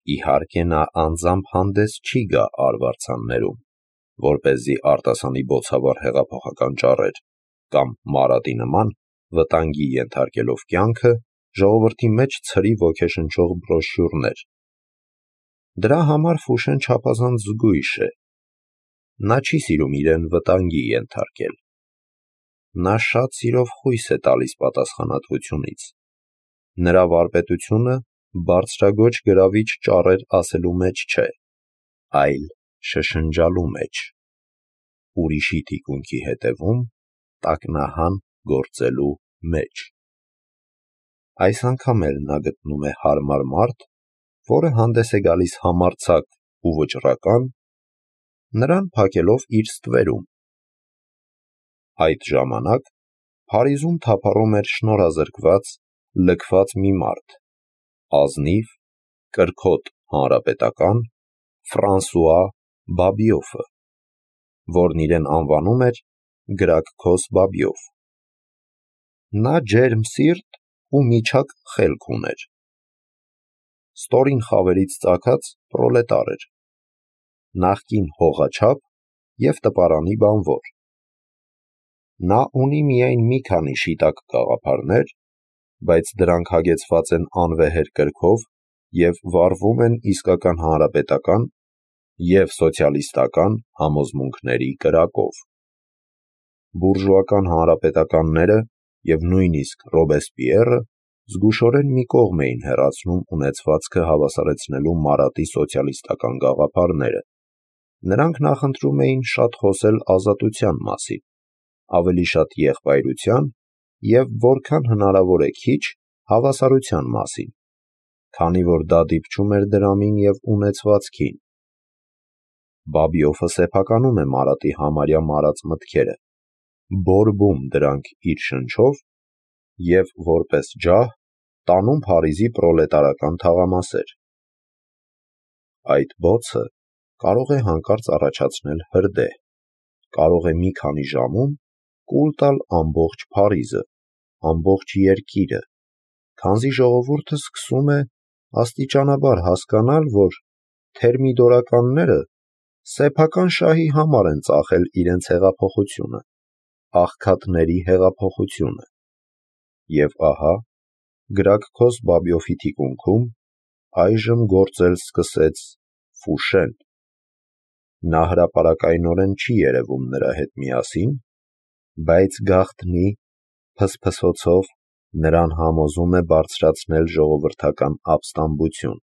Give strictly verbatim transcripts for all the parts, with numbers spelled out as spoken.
Իհարկե նա անձամբ հանդես չի գա արվարձաններում, որպեսզի արտասանի բոցավառ հեղափոխական ճառեր կամ Մարատի նման վտանգի ենթարկելով կյանքը ժողովրդի մեջ ցրի ոգեշնչող բրոշյուրներ։ Դրա համար Ֆուշեն չափազանց զգույշ է։ Նա չի սիրում իրեն վտանգի ենթարկել։ Նա շատ սիրով խույս է տալիս պատասխանատվությունից։ Նրա վարպետությունը բարձրագոչ գրավիչ ճառեր ասելու մեջ չէ, այլ շշնջալու մեջ, ուրիշի թիկունքի հետևում տակնահան գործելու մեջ։ Այս անգամ էլ նա գտնում է հարմար մարդ, որը հանդես է գալիս համարձակ ու վճռական, նրան փակելով իր ստվերում։ Այդ ժամանակ Փարիզում թափառում էր շնորհազրկված, լքված մի մարդ, ազնիվ, կրքոտ հանրապետական Ֆրանսուଆ Բաբիոֆը, որն իրեն անվանում էր Գրագքոս Բաբիով։ Նա ջերմ սիրտ ու միջակ խելք ուներ։ Ստորին խավերից ծագած պրոլետար էր, նախկին հողաչափ և տպարանի բանվոր։ Նա ունի միայն մի քանի շիտակ գաղափարներ, բայց դրանք հագեցված են անվեհեր կրքով և վարվում են իսկական հանրապետական և սոցիալիստական համոզմունքների կրակով։ Բուրժուական հանրապետականները և նույնիսկ Ռոբեսպիերը զգուշորեն մի կողմ էին հեռացնում ունեցվածքը հավասարեցնելու Մարատի սոցիալիստական գաղափարները։ Նրանք նախընտրում էին շատ խոսել ազատության մասին, ավելի շատ եղբայրության և որքան հնարավոր է քիչ հավասարության մասին, քանի որ դա դիպչում էր դրամին և ունեցվածքին։ Բաբիոֆը սեփականում է Մարատի համարյա մարած մտքերը, բորբում դրանք իր շնչով և, որպես ջահ, տանում Փարիզի պրոլետարական թաղամասեր։ Այդ բոցը կարող է հանկարծ առաջացնել հրդեհ, կարող է մի քանի ժամում կուլ տալ ամբողջ Փարիզը, ամբողջ երկիրը, քանզի ժողովուրդը սկսում է աստիճանաբար հասկանալ, որ թերմիդորականները սեփական շահի համար են ծախել իրենց հեղափոխությունը, աղքատների հեղափոխությունը։ Եվ ահա, Գրագքոս Բաբիոֆի թիկունքում այժմ գործել սկսեց Ֆուշեն։ Նա հրապարակայնորեն չի երևում նրա հետ միասին, բայց գաղտնի փսփսոցով նրան համոզում է բարձրացնել ժողովրդական ապստամբություն։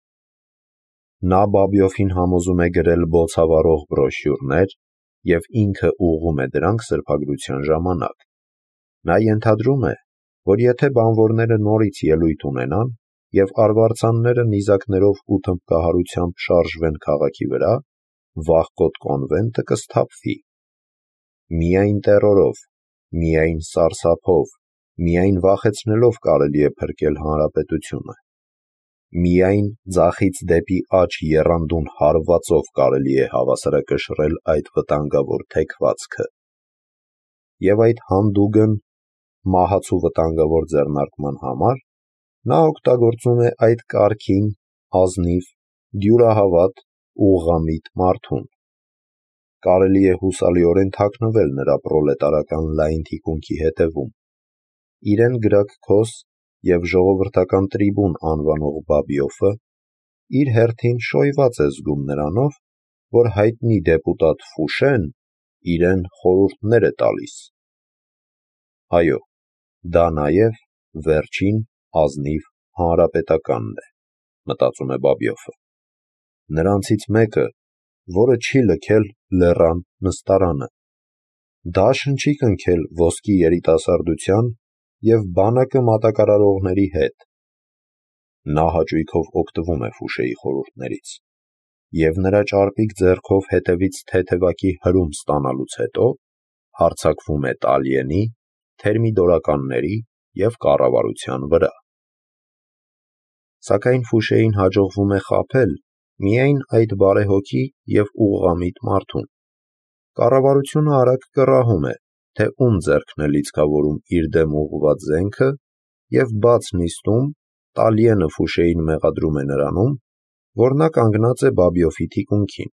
Նա Բաբիոֆին համոզում է գրել բոցավառող բրոշյուրներ և ինքը ուղղում է դրանք սրբագրության ժամանակ։ Նա ենթադրում է, որ եթե բանվորները նորից ելույթ ունենան և արվարձանները նիզակներով ու թմբկահարությամբ շարժվեն քաղաքի վրա, վախկոտ կոնվենտը կսթափվի։ Միայն տեռորով, միայն սարսափով, միայն վախեցնելով կարելի է փրկել հանրապետությունը։ Միայն ձախից դեպի աջ եռանդուն հարվածով կարելի է հավասարակշռել այդ վտանգավոր թեքվածքը։ Եվ այդ հանդուգն, մահացու վտանգավոր ձեռնարկման համար նա օգտագործում է այդ կարգին, ազնիվ, դյուրահավատ, ուղղամիտ մարդուն։ Կարելի է հուսալիորեն թաքնվել նրա պրոլետարական լայն թիկունքի հետևում։ Իրեն Գրագքոս և ժողովրդական տրիբուն անվանող Բաբիոֆը իր հերթին շոյված է զգում նրանով, որ հայտնի դեպուտատ Ֆուշեն իրեն խորհուրդներ է տալիս։ Այո, դա նաև վերջին ազնիվ հանրապետականն է, մտածում է Բաբիոֆը։ Նրանցից մեկը, որը չի լքել լեռան նստարանը, դաշն չի կնքել ոսկի երիտասարդության և բանակը մատակարարողների հետ։ Նա հաճույքով օգտվում է Ֆուշեի խորհուրդներից և նրա ճարպիկ ձեռքով հետևից թեթևակի հրում ստանալուց հետո հարձակվում է Տալիենի, թերմիդորականների և կառավարության վրա։ Սակայն Ֆուշեին հաջողվում է խաբել միայն այդ բարեհոգի և ուղղամիտ մարդուն։ Կառավարությունը արագ կռահում է, թե ում ձեռքն է լիցքավորում իր դեմ ուղղված զենքը և բաց նիստում Տալիենը Ֆուշեին մեղադրում է նրանում, որ նա կանգնած է Բաբիոֆի թիկունքին։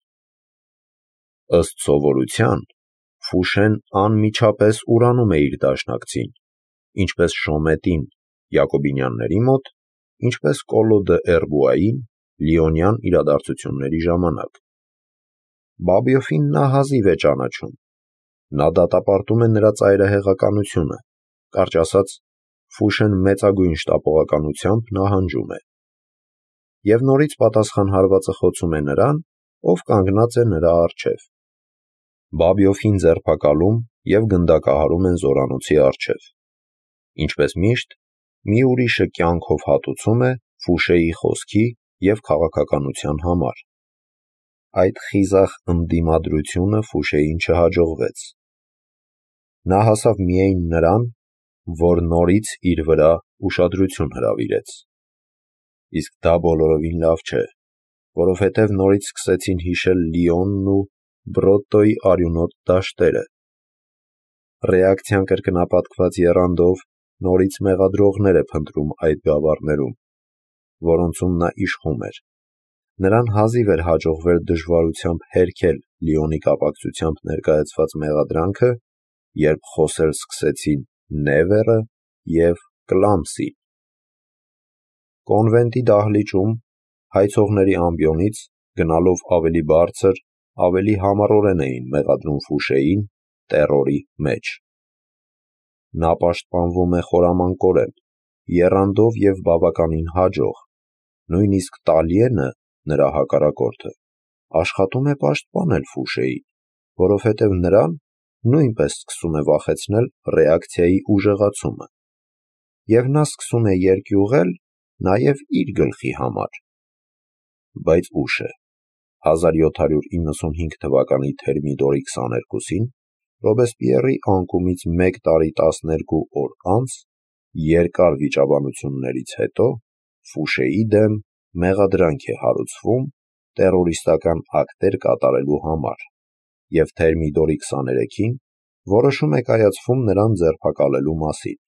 Ըստ սովորության, Ֆուշեն անմիջապես ուրանում է իր դաշնակցին, ինչպես Շոմետին Յակոբինյանների մոտ, ինչպես Կոլո դը Էրբուային Լիոնյան իրադարձությունների ժամանակ։ Բաբիոֆին նա հազիվ է ճանաչում, նա դատապարտում է նրա ծայրահեղականությունը, կարճ ասած, Ֆուշեն մեծագույն շտապողականությամբ նահանջում է։ Եվ նորից պատասխան հարվածը խոցում է նրան, ով կանգնած է նրա առջև։ Բաբիոֆին ձերբակալում և գնդակահարում են զորանոցի առջև։ Ինչպես միշտ, մի ուրիշը կյանքով հատուցում է Ֆուշեի խոսքի և քաղաքականության համար։ Այդ խիզախ ընդդիմադրությունը Ֆուշեին չհաջողվեց։ Նա հասավ միայն նրան, որ նորից իր վրա ուշադրություն հրավիրեց։ Իսկ դա բոլորովին լավ չէ, որովհետև նորից սկսեցին հիշել Լիոնն ու Բրոտտոյի արյունոտ դաշտերը։ Ռեակցիան կրկնապատկված եռանդով նորից մեղադրողներ է փնտրում այդ գավառներում, որոնցում նա իշխում էր։ Նրան հազիվ էր հաջողվել դժվարությամբ հերքել Լիոնի կապակցությամբ ներկայացված մեղադրանքը, երբ խոսել սկսեցին Նևերը և Կլամսին։ Կոնվենտի դահլիճում հայցողների ամբիոնից գնալով ավելի բարձր, ավելի համառորեն էին մեղադրում Ֆուշեին տեռորի մեջ։ Նա պաշտպանվում է խորամանկորեն, եռանդով և բավականին հաջող, նույնիսկ Տալիենը, նրա հակառակորդը, աշխատում է պաշտպանել Ֆուշեին, որովհետև նրան նույնպես սկսում է վախեցնել ռեակցիայի ուժեղացումը, և նա սկսում է երկյուղել նաև իր գլխի համար։ Բայց ուշ է։ հազար յոթ հարյուր իննսունհինգ թվականի Թերմիդորի քսաներկուսին Ռոբեսպիեռի անկումից մեկ տարի տասներկու օր անց, երկար վիճաբանություններից հետո, Ֆուշեի դեմ մեղադրանք է հարուցվում տեռորիստական ակտեր կատարելու համար, և Թերմիդորի քսաներեքին որոշում է կայացվում նրան ձերբակալելու մասին։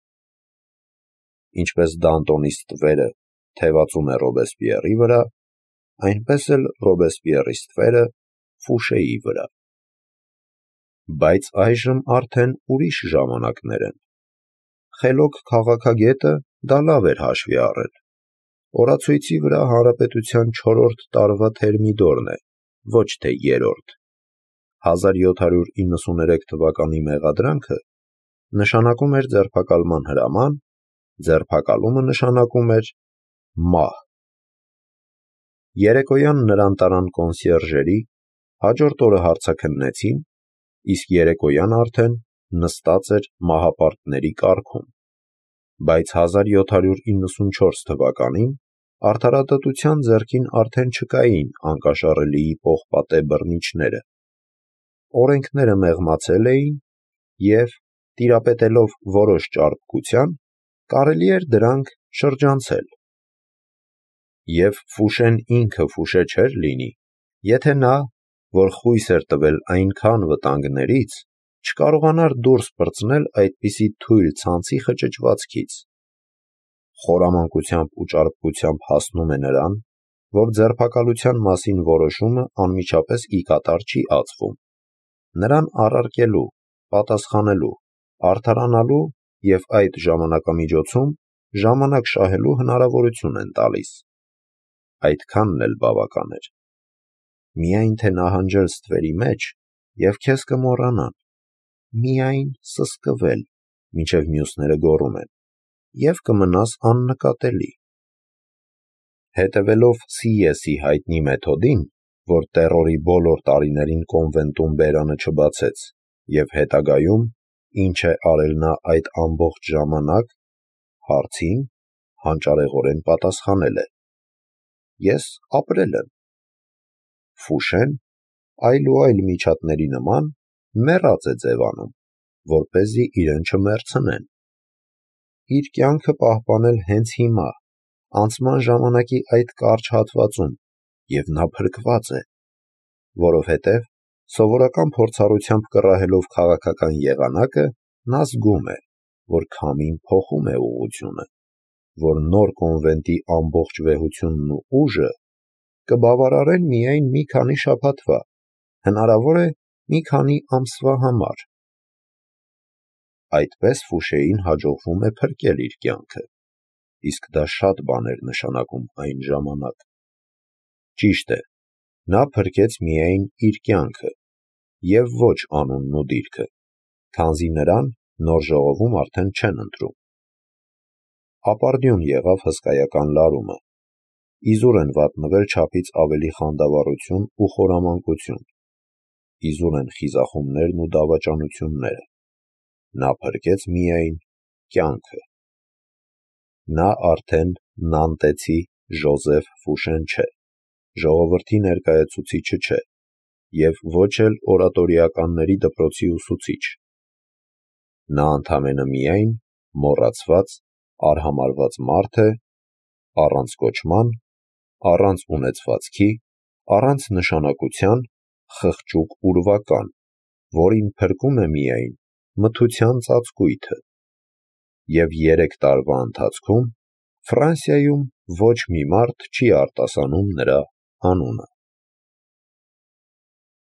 Ինչպես Դանտոնի ստվերը թևածում է Ռոբեսպիեռի վրա, այնպես էլ Ռոբեսպիեռի ստվերը Ֆուշեի վրա։ Բայց այժմ արդեն ուրիշ ժամանակներ են։ Խելոք քաղաքագետը դա լավ էր հաշվի առել։ Օրացույցի վրա հանրապետության չորրորդ տարվա Թերմիդորն է, ոչ թե երրորդ։ հազար յոթ հարյուր իննսուներեք թվականի մեղադրանքը նշանակում էր ձերբակալման հրաման, ձերբակալումը նշանակում էր մահ։ Երեկոյան նրան տարան կոնսիերժերի, հաջորդ օրը հարցաքննեցին, իսկ երեկոյան արդեն նստած էր մահապարտների կառքում։ Բայց հազար յոթ հարյուր իննսունչորս թվականին արդարադատության ձեռքին արդեն չկային անկաշառելիի պողպատե բռնիչները։ Օրենքները մեղմացել էին, և, տիրապետելով որոշ ճարպկության, կարելի էր դրանք շրջանցել։ Եվ Ֆուշեն ինքը Ֆուշե չէր լինի, եթե նա, որ խույս էր տվել այնքան վտանգներից, չկարողանար դուրս պրծնել այդպիսի թույլ ցանցի խճճվածքից։ Խորամանկությամբ ու ճարպկությամբ հասնում է նրան, որ ձերբակալության մասին որոշումը անմիջապես ի կատար չի ածվում։ Նրան առարկելու, պատասխանելու, արդարանալու և այդ ժամանակամիջոցում ժամանակ շահելու հնարավորություն են տալիս։ Այդքանն էլ բավական էր։ Միայն թե նահանջել ստվերի մեջ, և քեզ կմոռանան, միայն սսկվել, մինչև մյուսները գոռում են, և կմնաս աննկատելի։ Հետևելով Սիեսի հայտնի մեթոդին, որ տեռորի բոլոր տարիներին կոնվենտում բերանը չբացեց, և հետագայում, ինչ է արել նա այդ ամբողջ ժամանակ, հարցին հանճարեղորեն պատասխանել է. «Ես ապրել եմ»։ Ֆուշեն այլ ու այլ միջատների նման մեռած է ձևանում, որպեսզի իրեն չմեռցնեն։ Իր կյանքը պահպանել հենց հիմա, անցման ժամանակի այդ կարճ հատվածում, և նա փրկված է, որովհետև սովորական փորձառությամբ կռահելով քաղաքական եղանակը, նա զգում է, որ քամին փոխում է ուղղությունը, որ նոր կոնվենտի ամբողջ վեհությունն ու ուժը կբավարարեն միայն մի քանի շաբաթվա, հնարավոր է մի քանի ամսվա համար։ Այդպես Ֆուշեին հաջողվում է փրկել իր կյանքը, իսկ դա շատ բան էր նշանակում այն ժամանակ։ Ճիշտ է, նա փրկեց միայն իր կյանքը և ոչ անունն ու դիրքը, քանզի նրան նոր ժողովում արդեն չեն ընտրում։ Ապարդյուն եղավ հսկայական լարումը, իզուր են վատնվել չափից ավելի խանդավառություն ու խորամանկություն, իզուր են խիզախումներն ու դավաճանությունները, նա փրկեց միայն կյանքը։ Նա արդեն նանտեցի Ժոզեֆ Ֆուշեն չէ, ժողովրդի ներկայացուցիչը չէ և ոչ էլ օրատորիականների դպրոցի ուսուցիչ։ Նա ընդամենը միայն մոռացված, արհամարհված մարդ է, առանց կոչման, առանց ունեցվածքի, առանց նշանակության, խղճուկ ուրվական, որին փրկում է միայն մթության ծածկույթը։ Եվ երեք տարվա ընթացքում Ֆրանսիայում ոչ մի մարդ չի արտասանում նրա անունը։